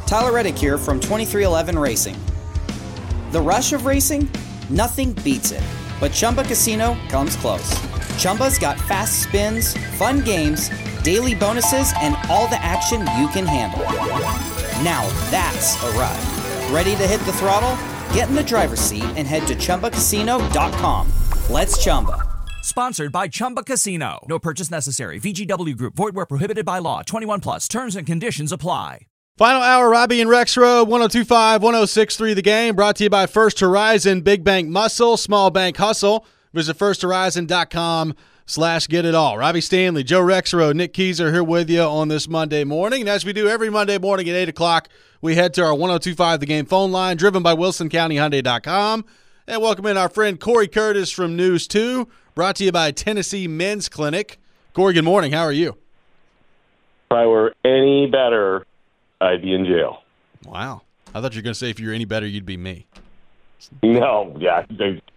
Tyler Reddick here from 2311 Racing. The rush of racing? Nothing beats it, but Chumba Casino comes close. Chumba's got fast spins, fun games, daily bonuses, and all the action you can handle. Now that's a ride. Ready to hit the throttle? Get in the driver's seat and head to ChumbaCasino.com. Let's Chumba. Sponsored by Chumba Casino. No purchase necessary. VGW Group. Void where prohibited by law. 21 plus. Terms and conditions apply. Final hour, Robbie and Rexroad, 102.5, 106.3 The Game. Brought to you by First Horizon, Big Bank Muscle, Small Bank Hustle. Visit firsthorizon.com/getitall. Robbie Stanley, Joe Rexroad, Nick Keyser here with you on this Monday morning. And as we do every Monday morning at 8 o'clock, we head to our 102.5 The Game phone line, driven by WilsonCountyHyundai.com. And welcome in our friend Corey Curtis from News 2. Brought to you by Tennessee Men's Clinic. Corey, good morning. How are you? If I were any better, I'd be in jail. Wow. I thought you were going to say if you were any better, you'd be me. No, yeah.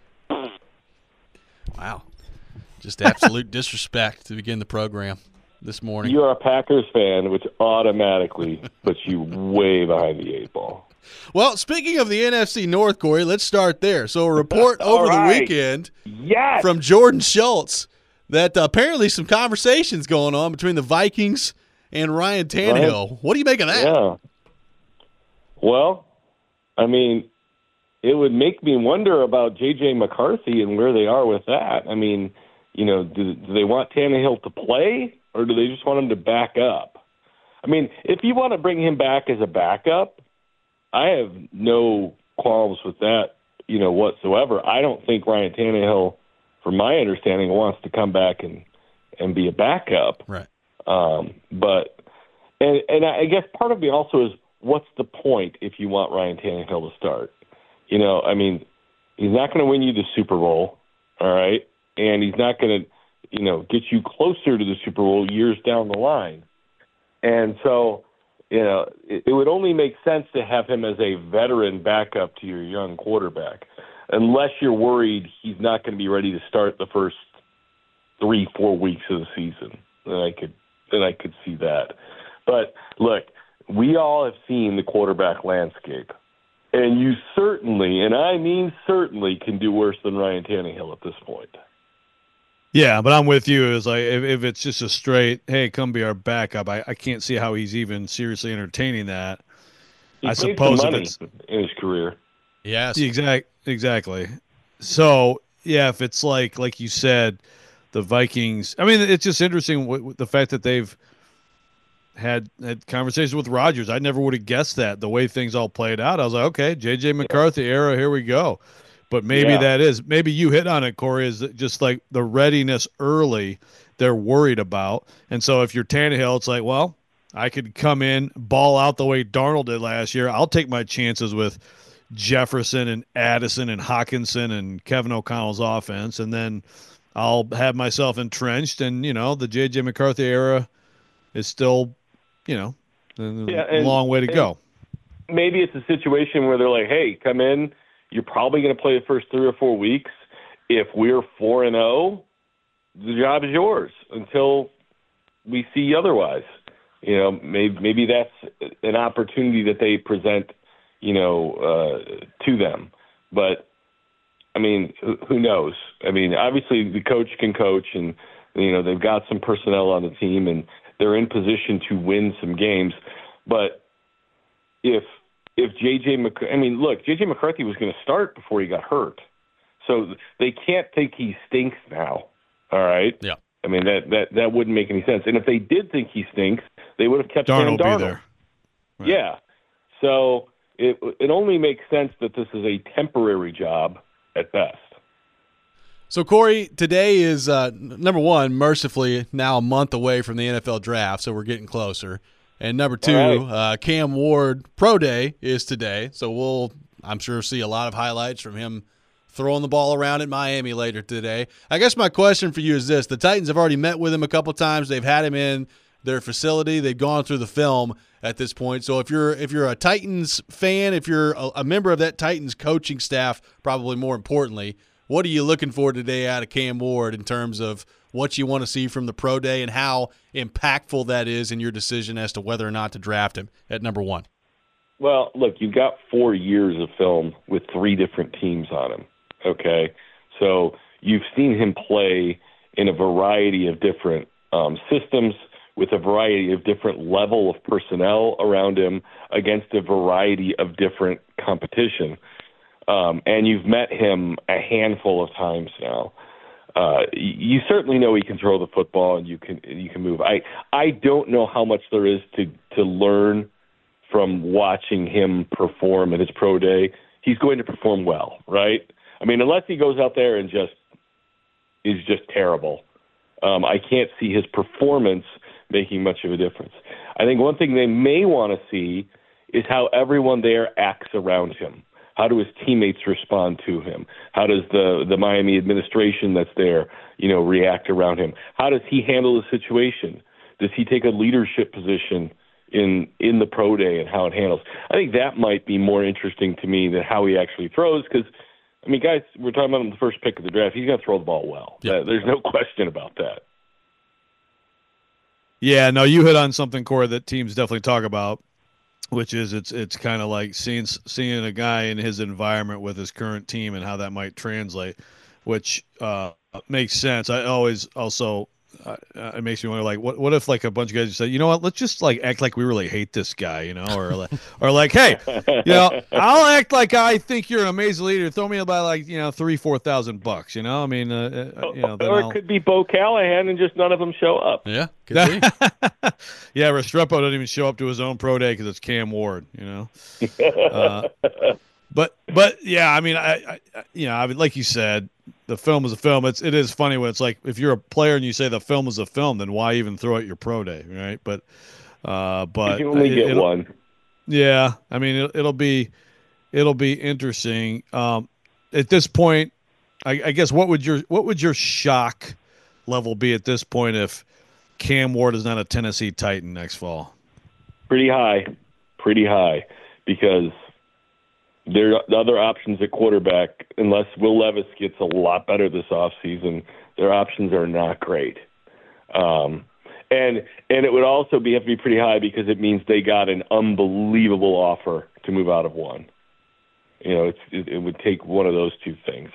Wow. Just absolute disrespect to begin the program this morning. You're a Packers fan, which automatically puts you way behind the eight ball. Well, speaking of the NFC North, Corey, let's start there. So a report over the weekend from Jordan Schultz that apparently some conversations going on between the Vikings and Ryan Tannehill. What do you make of that? Yeah. Well, I mean, it would make me wonder about J.J. McCarthy and where they are with that. I mean, you know, do they want Tannehill to play or do they just want him to back up? I mean, if you want to bring him back as a backup, I have no qualms with that, you know, whatsoever. I don't think Ryan Tannehill, from my understanding, wants to come back and be a backup. Right. But I guess part of me also is, what's the point if you want Ryan Tannehill to start? You know, I mean, he's not going to win you the Super Bowl, all right? And he's not going to, you know, get you closer to the Super Bowl years down the line. And so, you know, it would only make sense to have him as a veteran backup to your young quarterback, unless you're worried he's not going to be ready to start the first 3-4 weeks of the season. Then I could see that. But look, we all have seen the quarterback landscape, and you certainly, and I mean certainly, can do worse than Ryan Tannehill at this point. Yeah, but I'm with you. It's like if it's just a straight, hey, come be our backup, I can't see how he's even seriously entertaining that. He I suppose some money if it's in his career. Yes. Exactly. So yeah, if it's like you said, the Vikings. I mean, it's just interesting with the fact that they've had conversations with Rodgers. I never would have guessed that the way things all played out. I was like, okay, J.J. McCarthy era, here we go. But maybe maybe you hit on it, Corey, is just like the readiness early they're worried about. And so if you're Tannehill, it's like, well, I could come in, ball out the way Darnold did last year. I'll take my chances with Jefferson and Addison and Hawkinson and Kevin O'Connell's offense, and then I'll have myself entrenched. And, you know, the J.J. McCarthy era is still, you know, a long way to go. Maybe it's a situation where they're like, hey, come in. You're probably going to play the first 3 or 4 weeks. If we're 4-0, the job is yours until we see otherwise. You know, maybe that's an opportunity that they present, you know, to them. But, I mean, who knows? I mean, obviously the coach can coach, and, you know, they've got some personnel on the team, and they're in position to win some games. But if J.J. McCarthy – I mean, look, J.J. McCarthy was going to start before he got hurt. So they can't think he stinks now, all right? Yeah. I mean, that wouldn't make any sense. And if they did think he stinks, they would have kept Darnold. Darnold. Be there. Right. Yeah. So it only makes sense that this is a temporary job at best. So, Corey, today is, number one, mercifully now a month away from the NFL draft, so we're getting closer. And number two, Cam Ward Pro Day is today, so we'll, I'm sure, see a lot of highlights from him throwing the ball around in Miami later today. I guess my question for you is this. The Titans have already met with him a couple times. They've had him in their facility. They've gone through the film at this point. So if you're a Titans fan, if you're a member of that Titans coaching staff, probably more importantly, what are you looking for today out of Cam Ward in terms of what you want to see from the Pro Day and how impactful that is in your decision as to whether or not to draft him at number one? Well, look, you've got 4 years of film with 3 different teams on him, okay? So you've seen him play in a variety of different systems with a variety of different level of personnel around him against a variety of different competition. And you've met him a handful of times now. You certainly know he can throw the football and you can move. I don't know how much there is to learn from watching him perform at his pro day. He's going to perform well, right? I mean, unless he goes out there and is just terrible. I can't see his performance making much of a difference. I think one thing they may want to see is how everyone there acts around him. How do his teammates respond to him? How does the Miami administration that's there, react around him? How does he handle the situation? Does he take a leadership position in the pro day and how it handles? I think that might be more interesting to me than how he actually throws because, I mean, guys, we're talking about him the first pick of the draft. He's going to throw the ball well. Yep. There's no question about that. Yeah, no, you hit on something, Corey, that teams definitely talk about, which is it's kind of like seeing a guy in his environment with his current team and how that might translate, which makes sense. I always also it makes me wonder, like, what if like a bunch of guys say, you know what, let's just like act like we really hate this guy, or like, hey, I'll act like I think you're an amazing leader. Throw me about like $3,000-4,000. I mean, or it could be Bo Callahan and just none of them show up. Yeah, could be. Yeah, Restrepo doesn't even show up to his own pro day because it's Cam Ward. But yeah, I mean, I mean, like you said, the film is a film. It is funny when it's like if you're a player and you say the film is a film, then why even throw it your pro day, right? But you only get one. Yeah, I mean, it'll be interesting. At this point, I guess what would your shock level be at this point if Cam Ward is not a Tennessee Titan next fall? Pretty high, because there are other options at quarterback. Unless Will Levis gets a lot better this offseason, their options are not great. And it would also have to be pretty high because it means they got an unbelievable offer to move out of one. It would take one of those two things.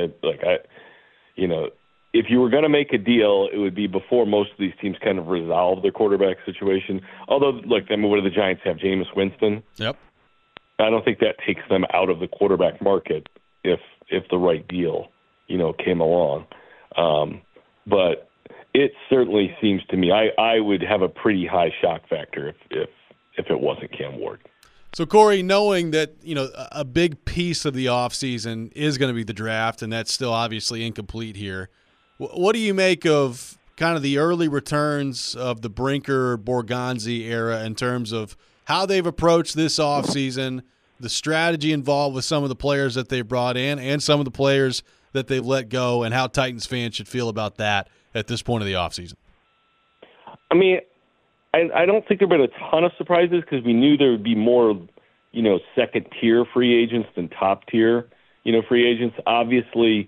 If you were going to make a deal, it would be before most of these teams kind of resolve their quarterback situation. Although, look, I mean, what do the Giants have? Jameis Winston? Yep. I don't think that takes them out of the quarterback market if the right deal, came along. But it certainly seems to me I would have a pretty high shock factor if it wasn't Cam Ward. So, Corey, knowing that, a big piece of the offseason is going to be the draft, and that's still obviously incomplete here, what do you make of kind of the early returns of the Brinker-Borgonzi era in terms of how they've approached this offseason, the strategy involved with some of the players that they brought in and some of the players that they've let go, and how Titans fans should feel about that at this point of the offseason? I mean, I don't think there have been a ton of surprises because we knew there would be more, second-tier free agents than top-tier, free agents. Obviously,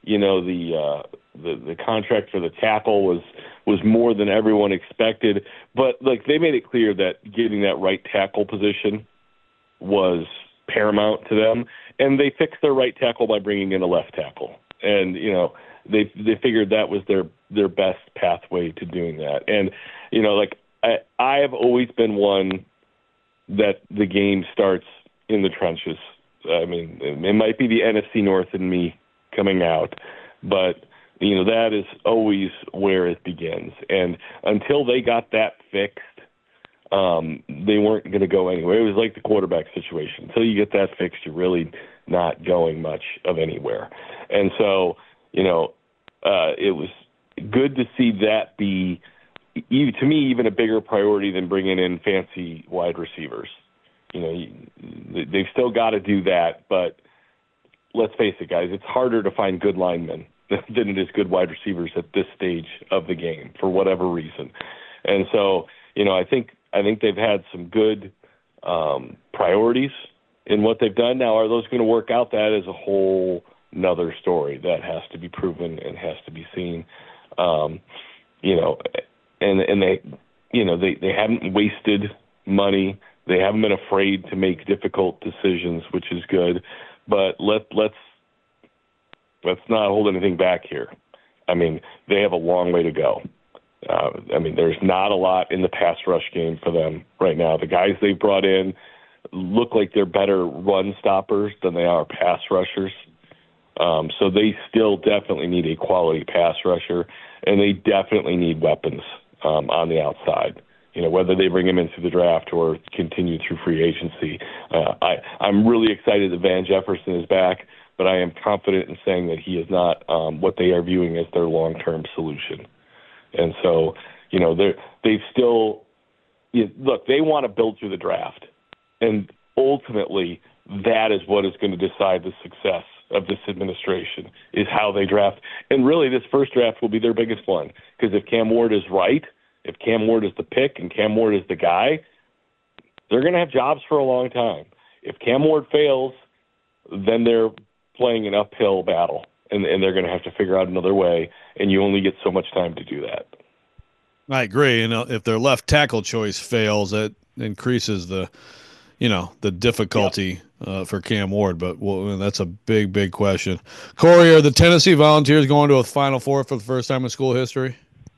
the contract for the tackle was more than everyone expected. But, they made it clear that getting that right tackle position was paramount to them. And they fixed their right tackle by bringing in a left tackle. And, they figured that was their best pathway to doing that. And, I have always been one that the game starts in the trenches. I mean, it might be the NFC North in me coming out, but, that is always where it begins. And until they got that fixed, they weren't going to go anywhere. It was like the quarterback situation. Until you get that fixed, you're really not going much of anywhere. And so, it was good to see that be, to me, even a bigger priority than bringing in fancy wide receivers. They've still got to do that, but let's face it, guys, it's harder to find good linemen than it is good wide receivers at this stage of the game for whatever reason. And so, I think they've had some good priorities in what they've done. Now, are those going to work out? That is a whole nother story that has to be proven and has to be seen. And they haven't wasted money. They haven't been afraid to make difficult decisions, which is good. But let's not hold anything back here. I mean, they have a long way to go. There's not a lot in the pass rush game for them right now. The guys they've brought in look like they're better run stoppers than they are pass rushers. So they still definitely need a quality pass rusher, and they definitely need weapons on the outside. Whether they bring him in through the draft or continue through free agency. I'm really excited that Van Jefferson is back, but I am confident in saying that he is not what they are viewing as their long-term solution. And so, they've still look, they want to build through the draft. And ultimately, that is what is going to decide the success of this administration, is how they draft. And really, this first draft will be their biggest one, because if Cam Ward is right, if Cam Ward is the pick and Cam Ward is the guy, they're going to have jobs for a long time. If Cam Ward fails, then they're playing an uphill battle, and they're going to have to figure out another way, and you only get so much time to do that. I agree. If their left tackle choice fails, that increases the difficulty for Cam Ward. But that's a big, big question. Corey, are the Tennessee Volunteers going to a Final Four for the first time in school history?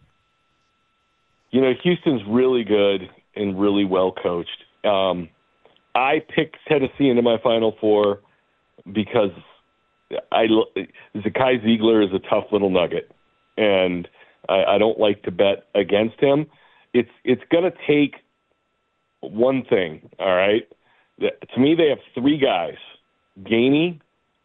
Houston's really good and really well coached. I picked Tennessee into my Final Four because Zakai Ziegler is a tough little nugget, and I don't like to bet against him. It's going to take one thing, all right? To me, they have three guys, Gainey,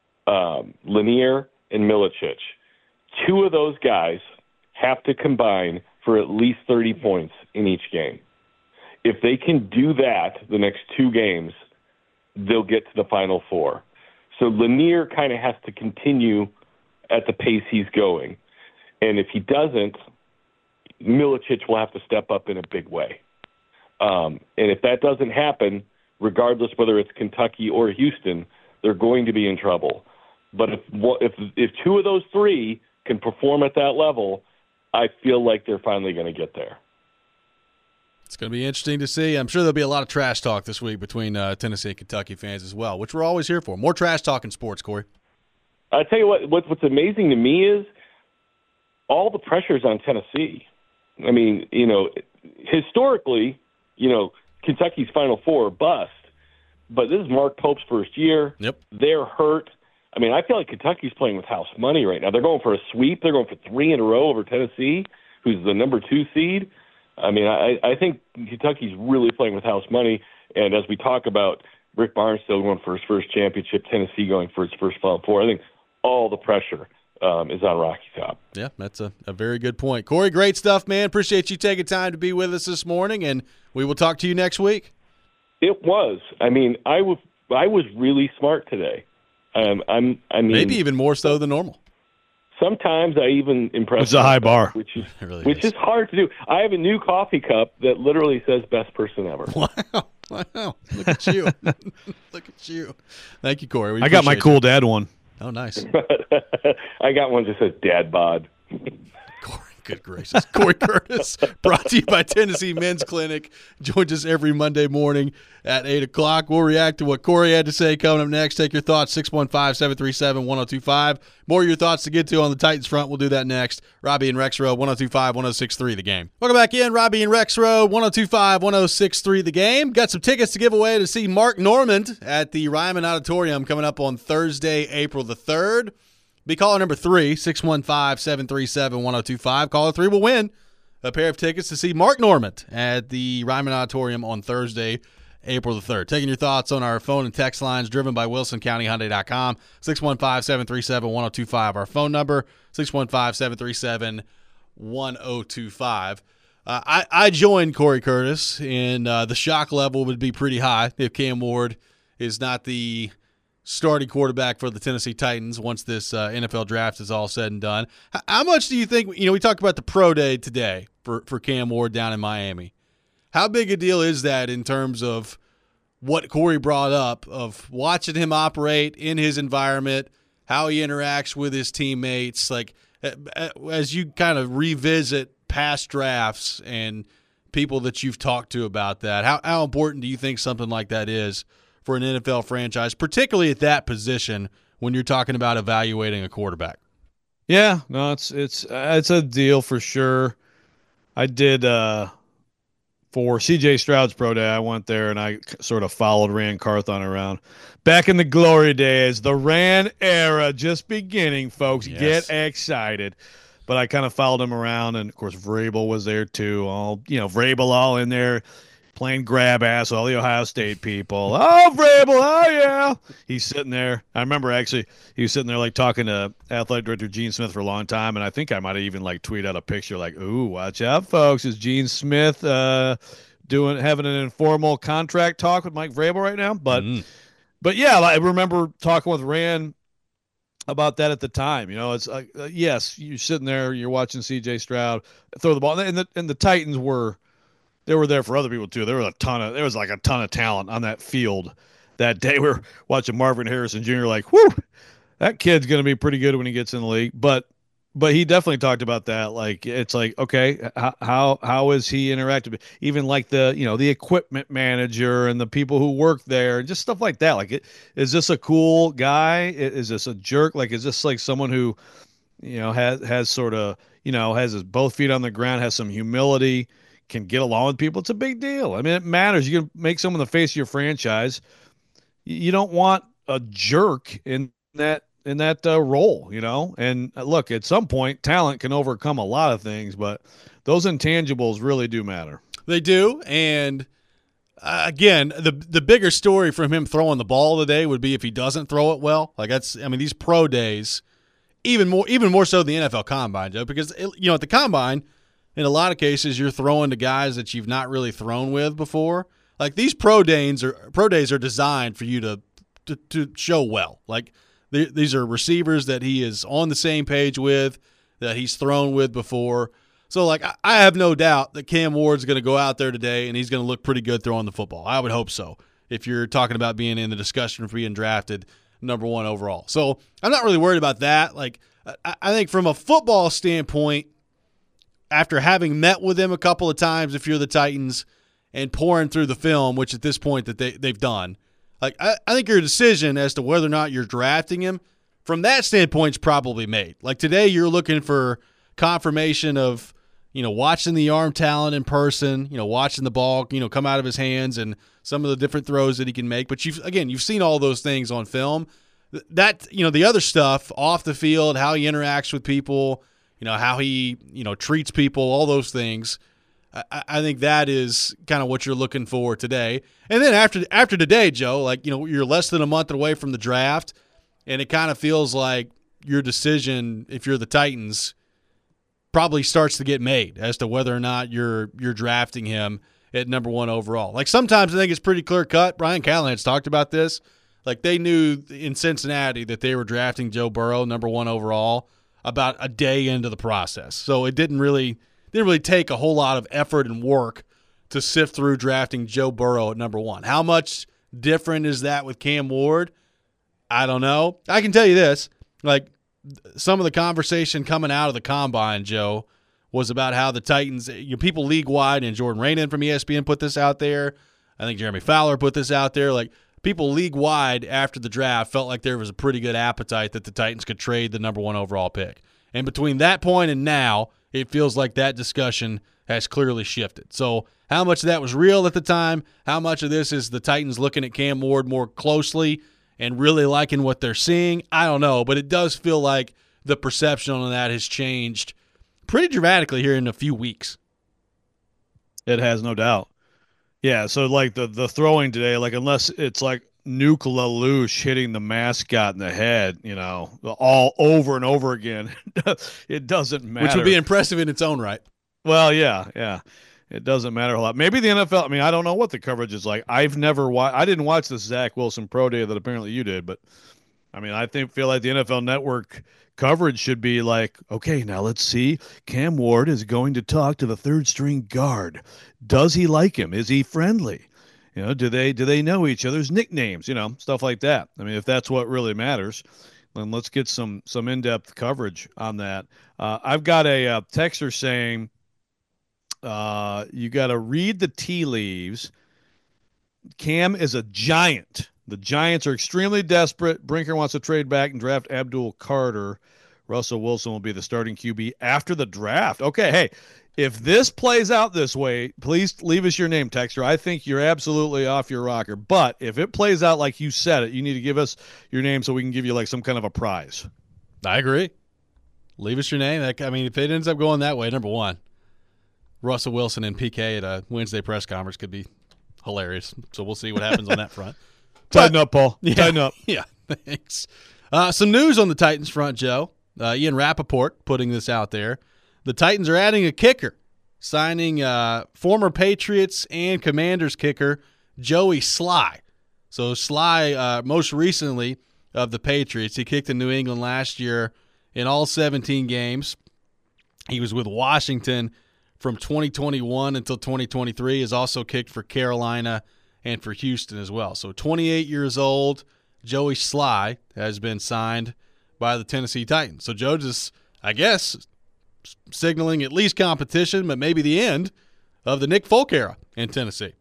Lanier, and Milicic. Two of those guys have to combine for at least 30 points in each game. If they can do that the next two games, they'll get to the Final Four. So Lanier kind of has to continue at the pace he's going. And if he doesn't, Milicic will have to step up in a big way. And if that doesn't happen, regardless whether it's Kentucky or Houston, they're going to be in trouble. But if two of those three can perform at that level, I feel like they're finally going to get there. It's going to be interesting to see. I'm sure there'll be a lot of trash talk this week between Tennessee and Kentucky fans as well, which we're always here for. More trash talk in sports, Corey. I tell you what's amazing to me is all the pressure's on Tennessee. I mean, historically, Kentucky's Final Four bust, but this is Mark Pope's first year. Yep. They're hurt. I mean, I feel like Kentucky's playing with house money right now. They're going for a sweep. They're going for 3 in a row over Tennessee, who's the number 2 seed. I mean, I think Kentucky's really playing with house money. And as we talk about Rick Barnstable going for his first championship, Tennessee going for its first Final Four, I think all the pressure is on Rocky Top. Yeah, that's a very good point. Corey, great stuff, man. Appreciate you taking time to be with us this morning, and we will talk to you next week. It was. I mean, I was really smart today. Maybe even more so than normal. Sometimes I even impress. It's a high bar, which is really is hard to do. I have a new coffee cup that literally says "Best Person Ever." Wow! Look at you! Look at you! Thank you, Corey. I got my cool dad one. Oh, nice. I got one that says "Dad Bod." Corey, good gracious. Corey Curtis, brought to you by Tennessee Men's Clinic. Joins us every Monday morning at 8 o'clock. We'll react to what Corey had to say coming up next. Take your thoughts, 615-737-1025. More of your thoughts to get to on the Titans front. We'll do that next. Robbie and Rexroad, 102.5-106.3 The Game. Welcome back in. Robbie and Rexroad, 102.5-106.3 The Game. Got some tickets to give away to see Mark Normand at the Ryman Auditorium coming up on Thursday, April the 3rd. Be caller number 3, 615-737-1025. Caller 3 will win a pair of tickets to see Mark Normand at the Ryman Auditorium on Thursday, April the 3rd. Taking your thoughts on our phone and text lines driven by WilsonCountyHyundai.com, 615-737-1025. Our phone number, 615-737-1025. I joined Corey Curtis, and the shock level would be pretty high if Cam Ward is not the starting quarterback for the Tennessee Titans once this NFL draft is all said and done. How much do you think, we talked about the pro day today for Cam Ward down in Miami. How big a deal is that in terms of what Corey brought up of watching him operate in his environment, how he interacts with his teammates, like as you kind of revisit past drafts and people that you've talked to about that? How important do you think something like that is for an NFL franchise, particularly at that position when you're talking about evaluating a quarterback? Yeah, no, it's a deal for sure. I did for CJ Stroud's pro day. I went there and I sort of followed Ran Carthon around. Back in the glory days, the Ran era just beginning, folks. Yes. Get excited. But I kind of followed him around, and of course Vrabel was there too. Vrabel all in there playing grab ass, all the Ohio State people. Oh, Vrabel, oh yeah. He's sitting there. I remember actually he was sitting there like talking to athletic director Gene Smith for a long time, and I think I might have even like tweeted out a picture like, "Ooh, watch out, folks! Is Gene Smith having an informal contract talk with Mike Vrabel right now?" But yeah, I remember talking with Ran about that at the time. It's yes, you're sitting there, you're watching C.J. Stroud throw the ball, and the Titans were there for other people too. There was a ton of talent on that field that day. We were watching Marvin Harrison Jr. like, whoo, that kid's going to be pretty good when he gets in the league. But he definitely talked about that. Like, it's like, okay, how is he interactive? Even like the equipment manager and the people who work there and just stuff like that. Like, is this a cool guy? Is this a jerk? Like, is this like someone who, has sort of, has his both feet on the ground, has some humility, can get along with people? It's a big deal. I mean, it matters. You can make someone the face of your franchise. You don't want a jerk in that role, And look, at some point, talent can overcome a lot of things, but those intangibles really do matter. They do, and again, the bigger story from him throwing the ball today would be if he doesn't throw it well. Like these pro days, even more so than the NFL Combine, Joe, because at the Combine, in a lot of cases, you're throwing to guys that you've not really thrown with before. Like these pro days are designed for you to show well. Like these are receivers that he is on the same page with, that he's thrown with before. So like I have no doubt that Cam Ward's going to go out there today and he's going to look pretty good throwing the football. I would hope so. If you're talking about being in the discussion for being drafted number 1 overall, so I'm not really worried about that. Like I think from a football standpoint, after having met with him a couple of times, if you're the Titans, and pouring through the film, which at this point that they've done, like I think your decision as to whether or not you're drafting him from that standpoint is probably made. Like today, you're looking for confirmation of watching the arm talent in person, watching the ball come out of his hands and some of the different throws that he can make. But you've seen all those things on film. That the other stuff off the field, how he interacts with people, how he treats people, all those things. I think that is kind of what you're looking for today. And then after today, Joe, like you're less than a month away from the draft, and it kind of feels like your decision, if you're the Titans, probably starts to get made as to whether or not you're drafting him at number 1 overall. Like sometimes I think it's pretty clear cut. Brian Callahan's talked about this. Like they knew in Cincinnati that they were drafting Joe Burrow number 1 overall about a day into the process. So it didn't really take a whole lot of effort and work to sift through drafting Joe Burrow at number 1. How much different is that with Cam Ward? I don't know. I can tell you this, like some of the conversation coming out of the Combine, Joe, was about how the Titans, people league-wide, and Jordan Raanan from ESPN put this out there. I think Jeremy Fowler put this out there. Like people league-wide after the draft felt like there was a pretty good appetite that the Titans could trade the number 1 overall pick. And between that point and now, it feels like that discussion has clearly shifted. So how much of that was real at the time, how much of this is the Titans looking at Cam Ward more closely and really liking what they're seeing, I don't know. But it does feel like the perception on that has changed pretty dramatically here in a few weeks. It has, no doubt. Yeah, so like the throwing today, like unless it's like Nuke LaLoosh hitting the mascot in the head, all over and over again, it doesn't matter. Which would be impressive in its own right. Well, yeah. It doesn't matter a lot. Maybe the NFL, I mean, I don't know what the coverage is like. I didn't watch the Zach Wilson Pro Day that apparently you did, but I mean, feel like the NFL Network coverage should be like, okay, now let's see. Cam Ward is going to talk to the third string guard. Does he like him? Is he friendly? Do they know each other's nicknames? Stuff like that. I mean, if that's what really matters, then let's get some in-depth coverage on that. I've got a texter saying You got to read the tea leaves. Cam is a giant. The Giants are extremely desperate. Brinker wants to trade back and draft Abdul Carter. Russell Wilson will be the starting QB after the draft. Okay, hey, if this plays out this way, please leave us your name, Texter. I think you're absolutely off your rocker. But if it plays out like you said it, you need to give us your name so we can give you like some kind of a prize. I agree. Leave us your name. If it ends up going that way, number one, Russell Wilson and PK at a Wednesday press conference could be hilarious. So we'll see what happens on that front. Tighten up, Paul. Yeah, Tighten up. Yeah, thanks. Some news on the Titans front, Joe. Ian Rappaport putting this out there. The Titans are adding a kicker, signing former Patriots and Commanders kicker Joey Sly. So Sly, most recently of the Patriots, he kicked in New England last year in all 17 games. He was with Washington from 2021 until 2023. Has also kicked for Carolina and for Houston as well. So 28 years old, Joey Sly has been signed by the Tennessee Titans. So Joe just, I guess, signaling at least competition, but maybe the end of the Nick Folk era in Tennessee.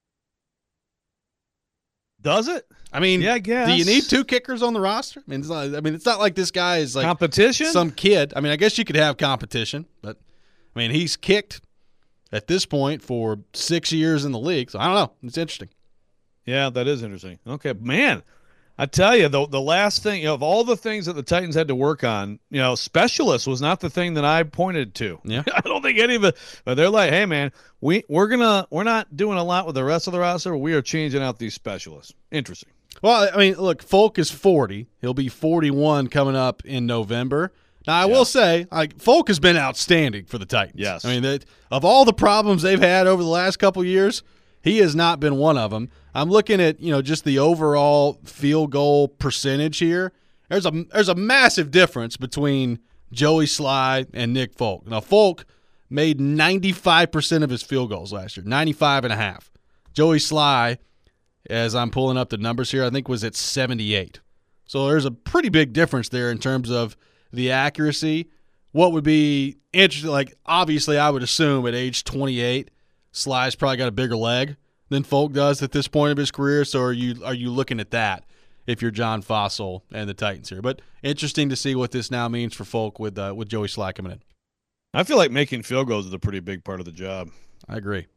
Does it? I mean, yeah, I guess. Do you need two kickers on the roster? It's not like this guy is like competition. Some kid. I guess you could have competition, but he's kicked at this point for 6 years in the league. So I don't know. It's interesting. Yeah, that is interesting. Okay, man. I tell you, the last thing, of all the things that the Titans had to work on, specialist was not the thing that I pointed to. Yeah. I don't think any of it, but they're like, hey, man, we're not doing a lot with the rest of the roster, but we are changing out these specialists. Interesting. Well, look, Folk is 40. He'll be 41 coming up in November. Now, I will say, Folk has been outstanding for the Titans. Yes. Of all the problems they've had over the last couple of years, he has not been one of them. I'm looking at, just the overall field goal percentage here. There's a massive difference between Joey Sly and Nick Folk. Now, Folk made 95% of his field goals last year, 95.5. Joey Sly, as I'm pulling up the numbers here, I think was at 78. So there's a pretty big difference there in terms of the accuracy. What would be interesting, obviously I would assume at age 28, Sly's probably got a bigger leg than Folk does at this point of his career. So are you looking at that if you're John Fossil and the Titans here? But interesting to see what this now means for Folk with Joey Sly coming in. I feel like making field goals is a pretty big part of the job. I agree.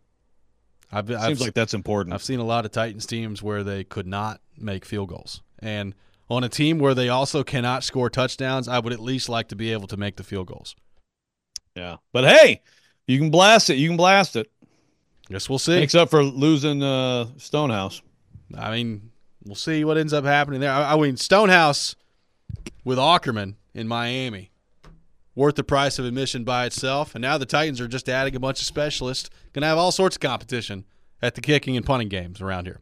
Seems like that's important. I've seen a lot of Titans teams where they could not make field goals. And on a team where they also cannot score touchdowns, I would at least like to be able to make the field goals. Yeah. But, hey, you can blast it. You can blast it. Guess we'll see. Makes up for losing Stonehouse. We'll see what ends up happening there. Stonehouse with Ackerman in Miami, worth the price of admission by itself. And now the Titans are just adding a bunch of specialists. Going to have all sorts of competition at the kicking and punting games around here.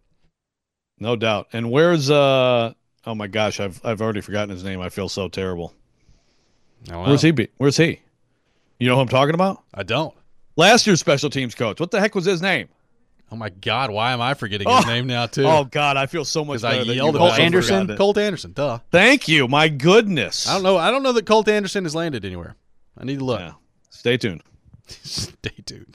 No doubt. And where's oh my gosh, I've already forgotten his name. I feel so terrible. Where's he? Where's he? You know who I'm talking about? I don't. Last year's special teams coach. What the heck was his name? Oh, my God. Why am I forgetting his name now, too? Oh, God. I feel so much better. I yelled about Colt Anderson. Colt Anderson. Duh. Thank you. My goodness. I don't know that Colt Anderson has landed anywhere. I need to look. Yeah. Stay tuned. Stay tuned.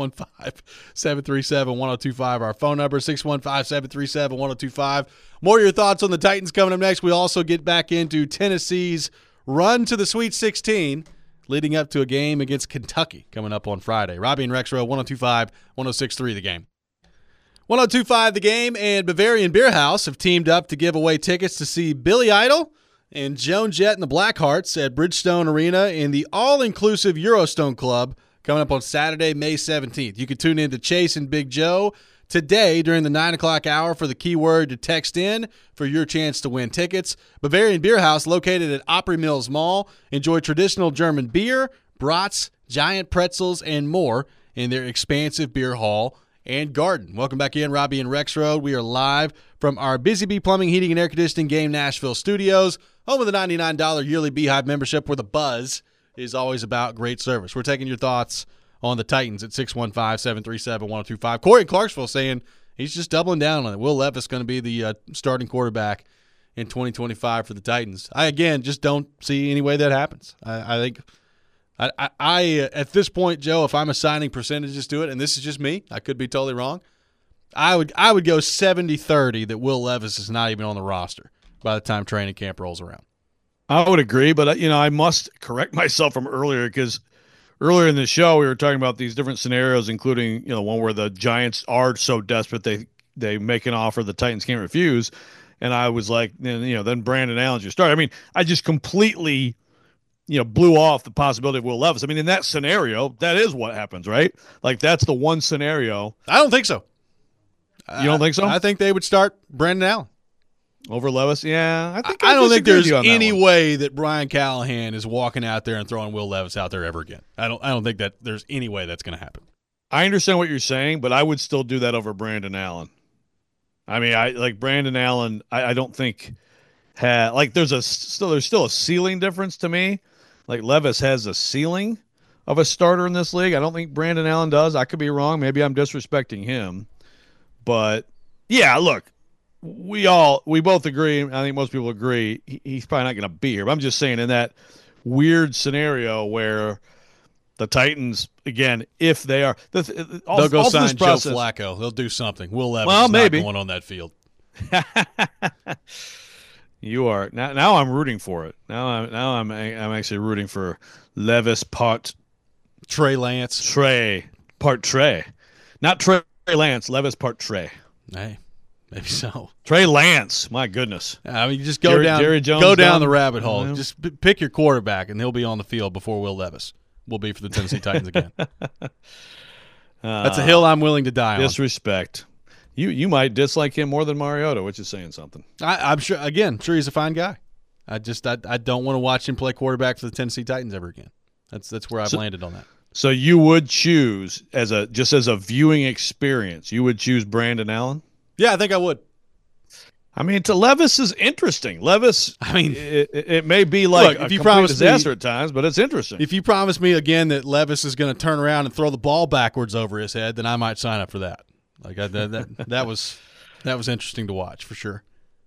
615-737-1025. Our phone number, 615-737-1025. More of your thoughts on the Titans coming up next. We also get back into Tennessee's run to the Sweet 16, leading up to a game against Kentucky coming up on Friday. Robbie and Rexroad, 102.5, 106.3 The Game. 102.5 The Game and Bavarian Beer House have teamed up to give away tickets to see Billy Idol and Joan Jett and the Blackhearts at Bridgestone Arena in the all-inclusive Eurostone Club coming up on Saturday, May 17th. You can tune in to Chase and Big Joe today during the 9 o'clock hour for the keyword to text in for your chance to win tickets. Bavarian Beer House, located at Opry Mills Mall. Enjoy traditional German beer, brats, giant pretzels, and more in their expansive beer hall and garden. Welcome back in, Robbie and Rexroad. We are live from our Busy Bee Plumbing, Heating, and Air Conditioning Game Nashville studios, home of the $99 yearly Beehive membership, where the buzz is always about great service. We're taking your thoughts on the Titans at 615-737-1025. Corey in Clarksville saying he's just doubling down on it. Will Levis going to be the starting quarterback in 2025 for the Titans. I, again, just don't see any way that happens. I I at this point, Joe, if I'm assigning percentages to it, and this is just me, I could be totally wrong, I would go 70-30 that Will Levis is not even on the roster by the time training camp rolls around. I would agree, but I must correct myself from earlier, because earlier in the show we were talking about these different scenarios, including one where the Giants are so desperate they make an offer the Titans can't refuse, and I was like, then Brandon Allen's your starter. I mean, I just completely blew off the possibility of Will Levis. I mean, in that scenario, that is what happens, right? Like, that's the one scenario. I don't think so. You don't think so? I think they would start Brandon Allen over Levis. Yeah, I don't think there's any way that Brian Callahan is walking out there and throwing Will Levis out there ever again. I don't think that there's any way that's going to happen. I understand what you're saying, but I would still do that over Brandon Allen. I mean, I like Brandon Allen. I don't think there's still a ceiling difference to me. Like, Levis has a ceiling of a starter in this league. I don't think Brandon Allen does. I could be wrong. Maybe I'm disrespecting him. But yeah, look, we both agree. I think most people agree he's probably not going to be here. But I'm just saying, in that weird scenario where the Titans, again, if they are, they'll go sign Joe Flacco. They'll do something. Will Levis is not going on that field. You are now. I'm rooting for it. Now I'm actually rooting for Levis part Trey Lance. Trey part Trey, not Trey Lance. Levis part Trey. Hey, maybe so. Trey Lance. My goodness. I mean, you just go down the rabbit hole. Yeah. Just pick your quarterback, and he'll be on the field before Will Levis will be for the Tennessee Titans again. That's a hill I'm willing to die on. Disrespect. You might dislike him more than Mariota, which is saying something. I'm sure. Again, sure he's a fine guy. I don't want to watch him play quarterback for the Tennessee Titans ever again. That's where I've landed on that. So you would choose as a viewing experience, you would choose Brandon Allen? Yeah, I think I would. I mean, to Levis is interesting. Levis, I mean, it may be like a complete disaster at times, but it's interesting. If you promise me again that Levis is going to turn around and throw the ball backwards over his head, then I might sign up for that. Like that was interesting to watch for sure.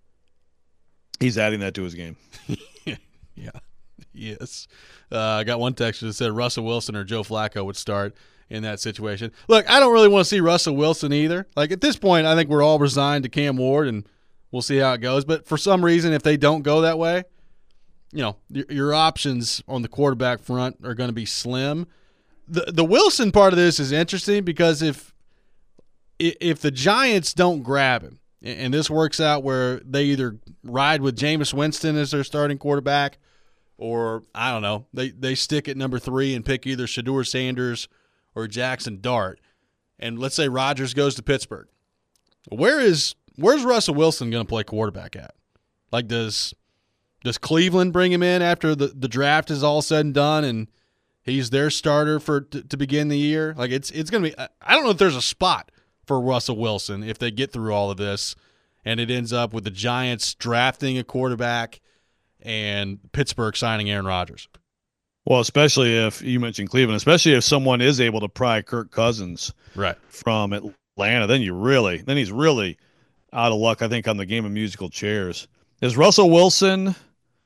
He's adding that to his game. Yeah. Yes. I got one text that said Russell Wilson or Joe Flacco would start in that situation. Look, I don't really want to see Russell Wilson either. Like, at this point, I think we're all resigned to Cam Ward, and we'll see how it goes. But for some reason, if they don't go that way, your options on the quarterback front are going to be slim. The Wilson part of this is interesting because if the Giants don't grab him, and this works out where they either ride with Jameis Winston as their starting quarterback, or I don't know, they stick at number 3 and pick either Shedeur Sanders or Jackson Dart, and let's say Rodgers goes to Pittsburgh. Where's Russell Wilson going to play quarterback at? Like, does Cleveland bring him in after the draft is all said and done, and he's their starter to begin the year? Like, it's going to be. I don't know if there's a spot for Russell Wilson if they get through all of this, and it ends up with the Giants drafting a quarterback and Pittsburgh signing Aaron Rodgers. Well, especially if you mentioned Cleveland, especially if someone is able to pry Kirk Cousins from Atlanta, then he's really out of luck, I think, on the game of musical chairs. Is Russell Wilson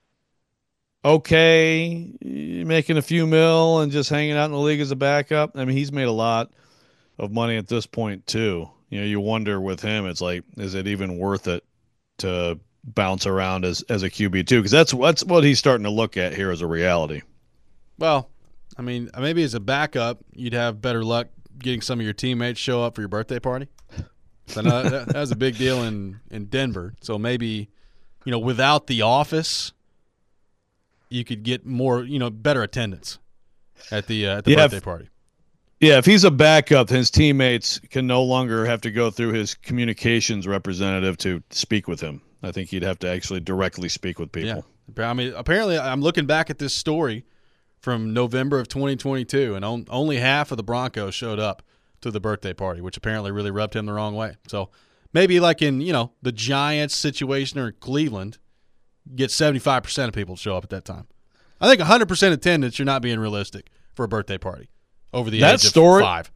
okay making a few mil and just hanging out in the league as a backup? I mean, he's made a lot of money at this point too. You wonder with him, it's like, is it even worth it to bounce around as a QB2? Because that's what he's starting to look at here as a reality. Well, I mean, maybe as a backup, you'd have better luck getting some of your teammates show up for your birthday party. So that was a big deal in Denver. So maybe, without the office, you could get more, better attendance at the birthday party. Yeah, if he's a backup, his teammates can no longer have to go through his communications representative to speak with him. I think he'd have to actually directly speak with people. Yeah. I mean, apparently, I'm looking back at this story from November of 2022, and only half of the Broncos showed up to the birthday party, which apparently really rubbed him the wrong way. So maybe like in, the Giants situation or Cleveland, get 75% of people to show up at that time. I think 100% attendance, you're not being realistic for a birthday party over the age of 5.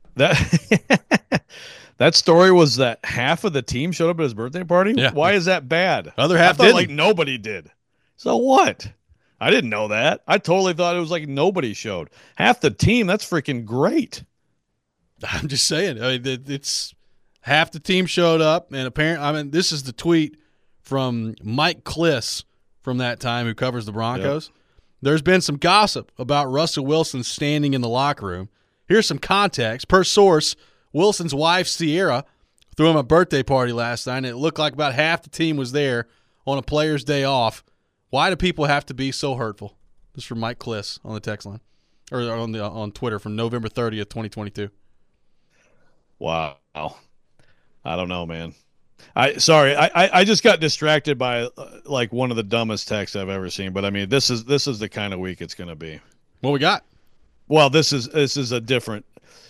That story was that half of the team showed up at his birthday party? Yeah. Why is that bad? Other half I thought didn't. like nobody did. So what? I didn't know that. I totally thought it was like nobody showed. Half the team, that's freaking great. I'm just saying. I mean, it's half the team showed up, and apparently, I mean, this is the tweet from Mike Kliss from that time who covers the Broncos. Yep. There's been some gossip about Russell Wilson standing in the locker room. Here's some context. Per source, Wilson's wife, Sierra, threw him a birthday party last night, and it looked like about half the team was there on a player's day off. Why do people have to be so hurtful? This is from Mike Kliss on the text line, or on Twitter from November 30th, 2022. Wow. I don't know, man. I just got distracted by like one of the dumbest texts I've ever seen. But I mean, this is the kind of week it's going to be. What we got? Well, this is a different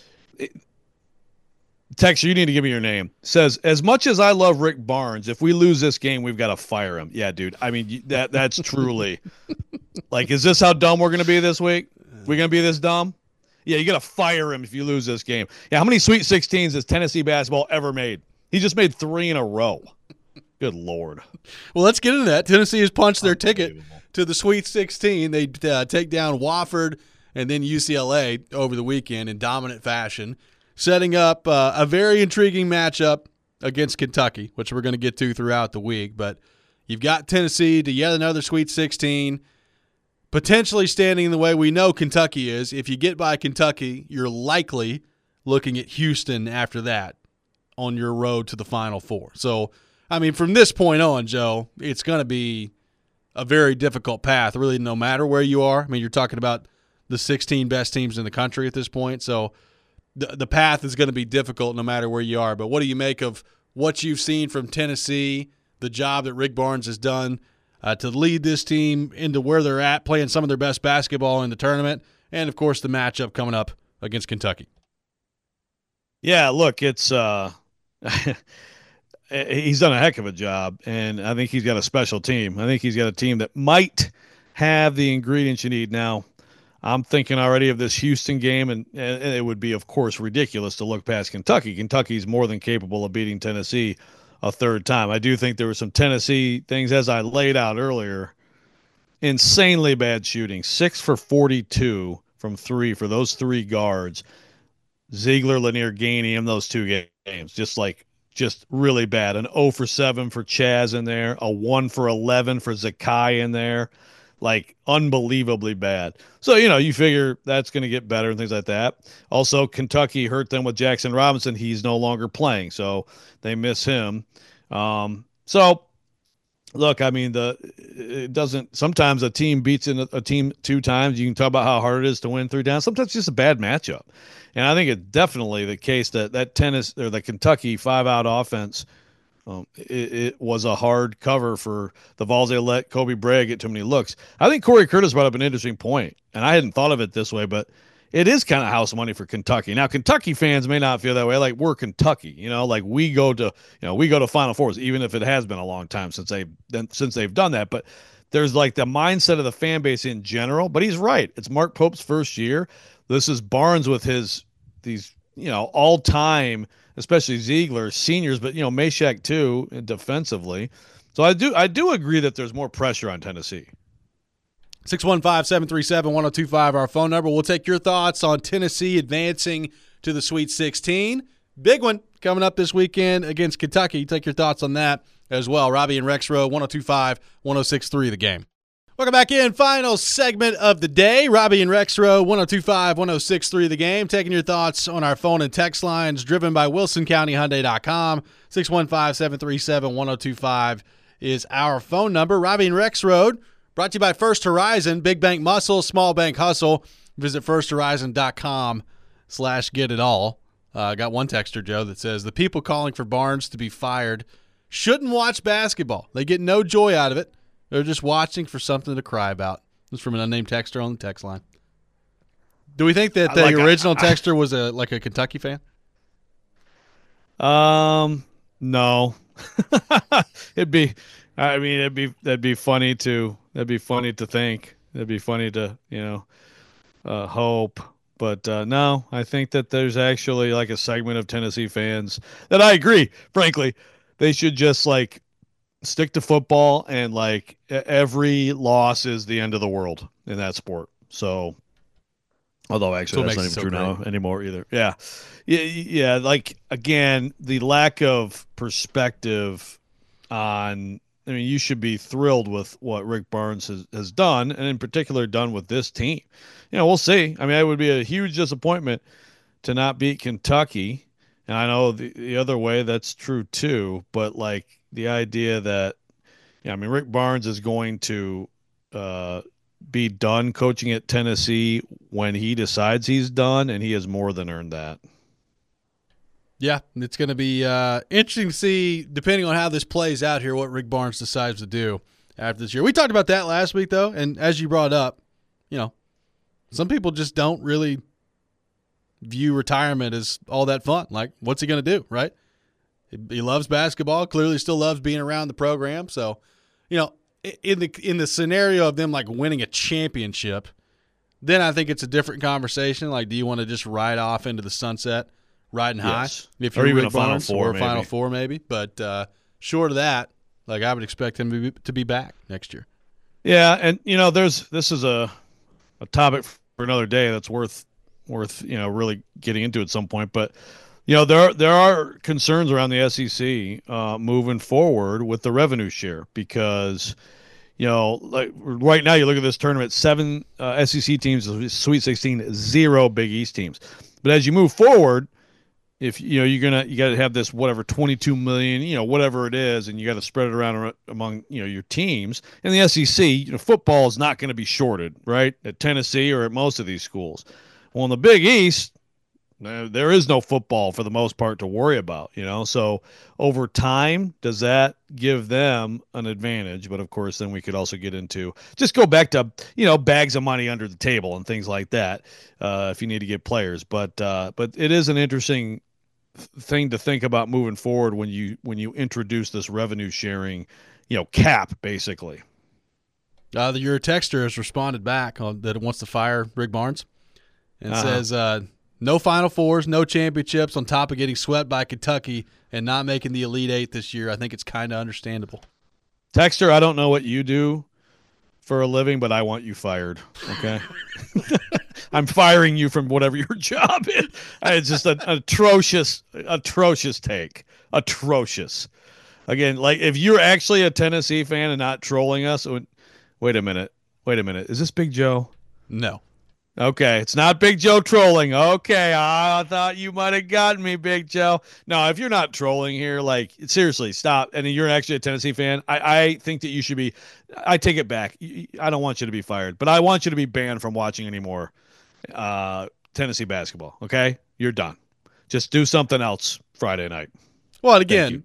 texter. You need to give me your name. Says, as much as I love Rick Barnes, if we lose this game, we've got to fire him. Yeah, dude. I mean, that's truly like, is this how dumb we're going to be this week? We're going to be this dumb? Yeah, you got to fire him if you lose this game. Yeah, how many Sweet 16s has Tennessee basketball ever made? He just made 3 in a row. Good Lord. Well, let's get into that. Tennessee has punched their ticket to the Sweet 16. They take down Wofford and then UCLA over the weekend in dominant fashion, setting up a very intriguing matchup against Kentucky, which we're going to get to throughout the week. But you've got Tennessee to yet another Sweet 16, potentially standing in the way we know Kentucky is. If you get by Kentucky, you're likely looking at Houston after that on your road to the Final Four. So, I mean, from this point on, Joe, it's going to be a very difficult path, really, no matter where you are. I mean, you're talking about the 16 best teams in the country at this point. So the path is going to be difficult no matter where you are. But what do you make of what you've seen from Tennessee, the job that Rick Barnes has done to lead this team into where they're at, playing some of their best basketball in the tournament, and, of course, the matchup coming up against Kentucky? Yeah, look, it's he's done a heck of a job, and I think he's got a special team. I think he's got a team that might have the ingredients you need. Now, I'm thinking already of this Houston game, and it would be, of course, ridiculous to look past Kentucky. Kentucky's more than capable of beating Tennessee a third time. I do think there were some Tennessee things, as I laid out earlier, insanely bad shooting, 6 for 42 from 3 for those 3 guards. Ziegler, Lanier, Gainey, those 2 games, just really bad. An 0 for 7 for Chaz in there, a 1 for 11 for Zakai in there, like unbelievably bad. So, you figure that's going to get better and things like that. Also, Kentucky hurt them with Jackson Robinson. He's no longer playing, so they miss him. So, look, I mean, it doesn't. Sometimes a team beats a team 2 times. You can talk about how hard it is to win 3 times. Sometimes it's just a bad matchup. And I think it's definitely the case that the Kentucky 5-out offense, it was a hard cover for the Vols. They let Kobe Bryant get too many looks. I think Corey Curtis brought up an interesting point, and I hadn't thought of it this way, but it is kind of house money for Kentucky. Now, Kentucky fans may not feel that way. Like, we're Kentucky, like we go to Final Fours, even if it has been a long time since they've done that. But there's like the mindset of the fan base in general. But he's right. It's Mark Pope's first year. This is Barnes with these all-time, especially Ziegler, seniors, but Meshack too defensively. So I do agree that there's more pressure on Tennessee. 615-737-1025, our phone number. We'll take your thoughts on Tennessee advancing to the Sweet 16. Big one coming up this weekend against Kentucky. Take your thoughts on that as well. Robbie and Rexroad, 102.5, 106.3 The Game. Welcome back in. Final segment of the day. Robbie and Rexroad, 102.5, 106.3 The Game. Taking your thoughts on our phone and text lines, driven by WilsonCountyHyundai.com. 615-737-1025 is our phone number. Robbie and Rexroad, brought to you by First Horizon, Big Bank Muscle, Small Bank Hustle. Visit firsthorizon.com/getitall. Got one texter, Joe, that says, the people calling for Barnes to be fired shouldn't watch basketball. They get no joy out of it. They're just watching for something to cry about. This is from an unnamed texter on the text line. Do we think that the original texter was a Kentucky fan? No. That'd be funny to think. That'd be funny to, hope. But no, I think that there's actually like a segment of Tennessee fans that I agree, frankly, they should just stick to football, and like every loss is the end of the world in that sport. So, although actually that's not even true now anymore either. Yeah. Yeah. Like, again, the lack of perspective on, I mean, you should be thrilled with what Rick Barnes has done, and in particular done with this team. We'll see. I mean, it would be a huge disappointment to not beat Kentucky. And I know the other way that's true too, but like the idea that, I mean, Rick Barnes is going to be done coaching at Tennessee when he decides he's done, and he has more than earned that. Yeah, it's going to be interesting to see, depending on how this plays out here, what Rick Barnes decides to do after this year. We talked about that last week, though, and as you brought up, some people just don't really view retirement as all that fun. Like, what's he going to do, right? He loves basketball, clearly still loves being around the program. So, in the scenario of them like winning a championship, then I think it's a different conversation. Like, do you want to just ride off into the sunset, riding high? If you're or even Rick a Final Barnes, Four, or a Final Four, maybe. But short of that, like, I would expect him to be back next year. Yeah, and this is a topic for another day that's worth really getting into at some point. But there are concerns around the SEC moving forward with the revenue share, because like right now you look at this tournament, 7 SEC teams, Sweet 16, 0 Big East teams. But as you move forward, if you got to have this whatever 22 million, whatever it is, and you got to spread it around among your teams. In the SEC, football is not going to be shorted, right, at Tennessee or at most of these schools. Well, in the Big East, there is no football for the most part to worry about, So over time, does that give them an advantage? But of course, then we could also get into, just go back to, bags of money under the table and things like that, if you need to get players. But it is an interesting thing to think about moving forward when you introduce this revenue sharing, cap basically. Your texter has responded back that it wants to fire Rick Barnes and says, no Final Fours, no championships, on top of getting swept by Kentucky and not making the Elite Eight this year. I think it's kind of understandable. Texter, I don't know what you do for a living, but I want you fired, okay? I'm firing you from whatever your job is. It's just an atrocious take. Atrocious. Again, like, if you're actually a Tennessee fan and not trolling us, wait a minute. Is this Big Joe? No. Okay, it's not Big Joe trolling. Okay, I thought you might have gotten me, Big Joe. No, if you're not trolling here, like, seriously, stop. And you're actually a Tennessee fan, I think that you should be – I take it back. I don't want you to be fired, but I want you to be banned from watching any more Tennessee basketball, okay? You're done. Just do something else Friday night. Well, again,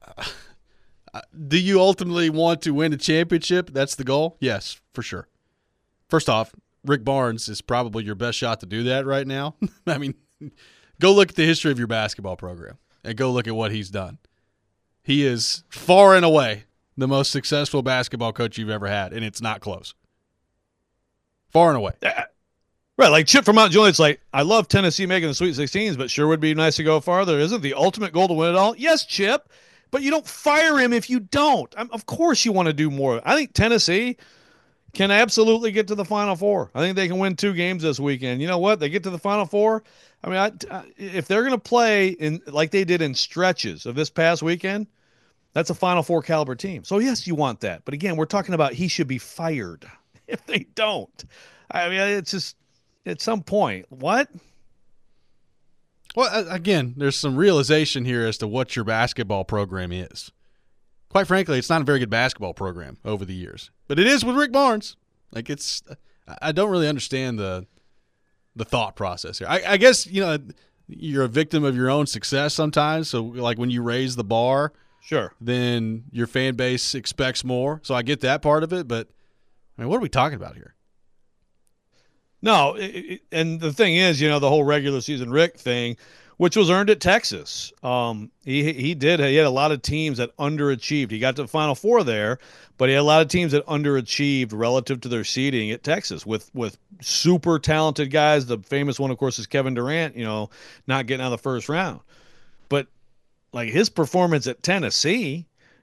do you ultimately want to win a championship? That's the goal? Yes, for sure. First off, Rick Barnes is probably your best shot to do that right now. I mean, go look at the history of your basketball program and go look at what he's done. He is far and away the most successful basketball coach you've ever had, and it's not close. Far and away. Right, like Chip from Mount Juliet, it's like, I love Tennessee making the Sweet 16s, but sure would be nice to go farther. Isn't the ultimate goal to win it all? Yes, Chip, but you don't fire him if you don't. Of course you want to do more. I think Tennessee can absolutely get to the Final Four. I think they can win 2 games this weekend. You know what? They get to the Final Four. I mean, if they're going to play in like they did in stretches of this past weekend, that's a Final Four caliber team. So, yes, you want that. But, again, we're talking about he should be fired if they don't. I mean, it's just at some point. What? Well, again, there's some realization here as to what your basketball program is. Quite frankly, it's not a very good basketball program over the years, but it is with Rick Barnes. Like, I don't really understand the thought process here. I guess, you're a victim of your own success sometimes. So, like, when you raise the bar, sure, then your fan base expects more. So I get that part of it, but I mean, what are we talking about here? No, and the thing is, the whole regular season Rick thing, which was earned at Texas. He had a lot of teams that underachieved. He got to the Final Four there, but he had a lot of teams that underachieved relative to their seeding at Texas with super talented guys. The famous one, of course, is Kevin Durant, not getting out of the first round. But like his performance at Tennessee,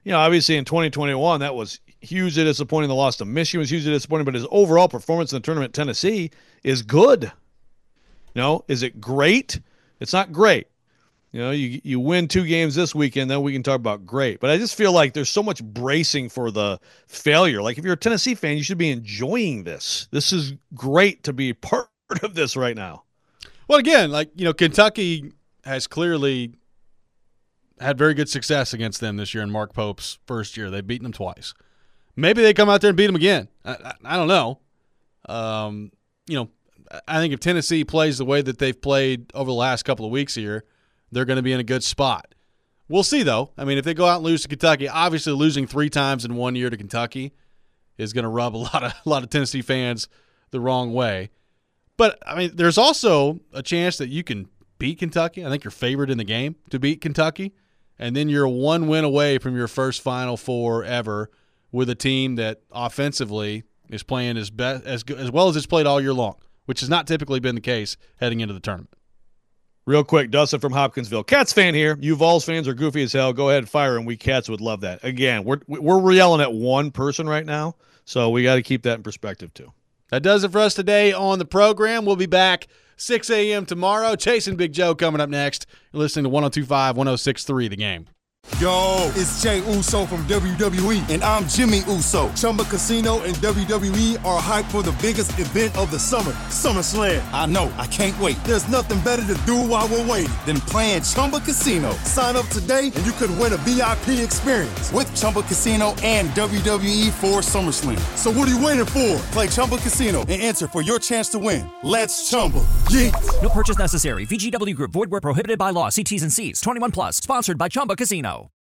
obviously in 2021, that was hugely disappointing. The loss to Michigan was hugely disappointing, but his overall performance in the tournament at Tennessee is good. Is it great? It's not great. You win 2 games this weekend, then we can talk about great. But I just feel like there's so much bracing for the failure. Like if you're a Tennessee fan, you should be enjoying this. This is great to be part of this right now. Well, again, Kentucky has clearly had very good success against them this year in Mark Pope's first year. They've beaten them twice. Maybe they come out there and beat them again. I don't know. I think if Tennessee plays the way that they've played over the last couple of weeks here, they're going to be in a good spot. We'll see, though. I mean, if they go out and lose to Kentucky, obviously losing 3 times in 1 year to Kentucky is going to rub a lot of Tennessee fans the wrong way. But, I mean, there's also a chance that you can beat Kentucky. I think you're favored in the game to beat Kentucky. And then you're 1 win away from your first Final Four ever with a team that offensively is playing as well as it's played all year long, which has not typically been the case heading into the tournament. Real quick, Dustin from Hopkinsville. Cats fan here. You Vols fans are goofy as hell. Go ahead and fire him. We Cats would love that. Again, we're yelling at one person right now, so we got to keep that in perspective too. That does it for us today on the program. We'll be back 6 a.m. tomorrow. Chasing Big Joe coming up next. You're listening to 102.5, 106.3 The Game. Yo, it's Jay Uso from WWE, and I'm Jimmy Uso. Chumba Casino and WWE are hyped for the biggest event of the summer, SummerSlam. I know, I can't wait. There's nothing better to do while we're waiting than playing Chumba Casino. Sign up today, and you could win a VIP experience with Chumba Casino and WWE for SummerSlam. So what are you waiting for? Play Chumba Casino and enter for your chance to win. Let's Chumba. Yeah. No purchase necessary. VGW Group. Void where prohibited by law. See T's and C's. 21 plus. Sponsored by Chumba Casino.